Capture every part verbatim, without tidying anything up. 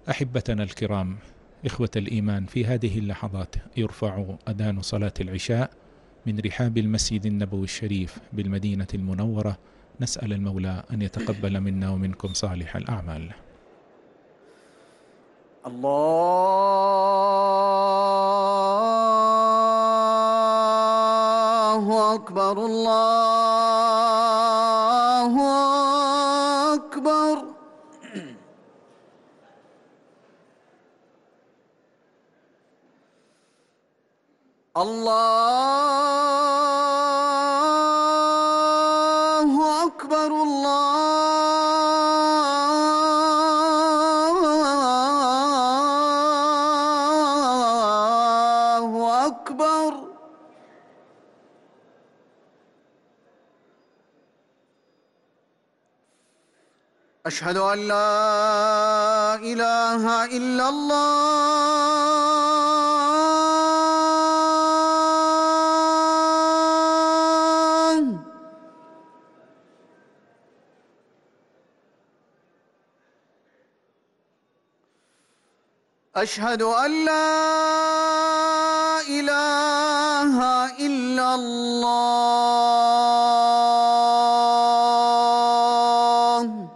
أحبتنا الكرام، إخوة الإيمان، في هذه اللحظات يرفع أذان صلاة العشاء من رحاب المسجد النبوي الشريف بالمدينة المنورة. نسأل المولى أن يتقبل منا ومنكم صالح الأعمال. الله أكبر، الله أكبر. الله أكبر، الله أكبر. أشهد أن لا إله إلا الله. أشهد أن لا إله إلا الله.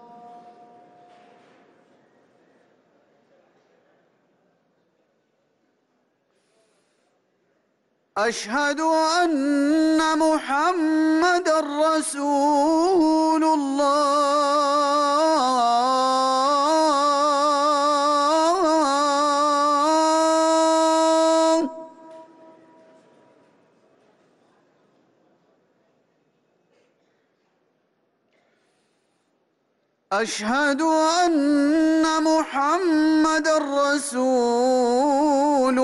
أشهد أن محمدًا رسول الله. أشهد أن محمدًا رسول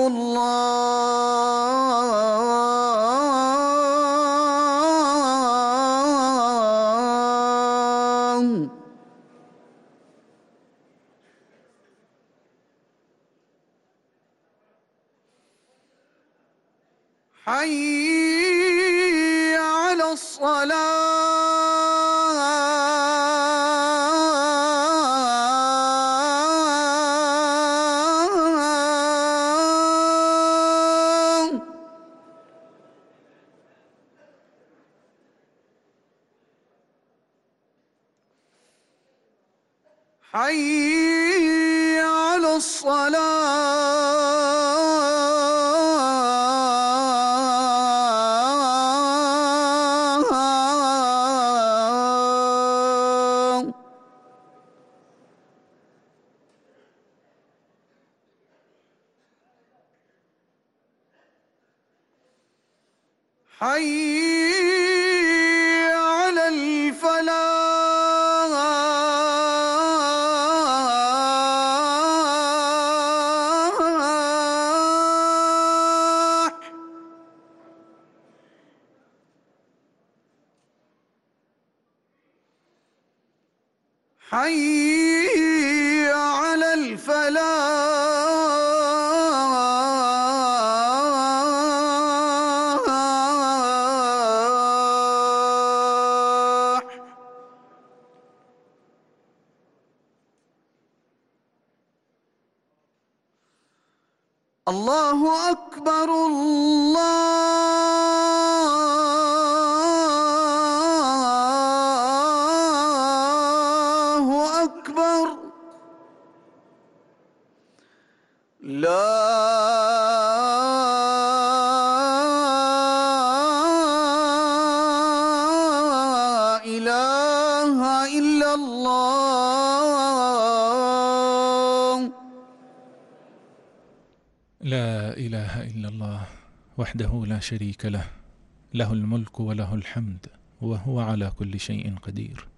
الله. حي على الصلاة. حي على الصلاة. حي على الفلاح. حي على الفلاح. الله أكبر، الله أكبر. لا إله إلا الله. لا إله إلا الله وحده لا شريك له، له الملك وله الحمد وهو على كل شيء قدير.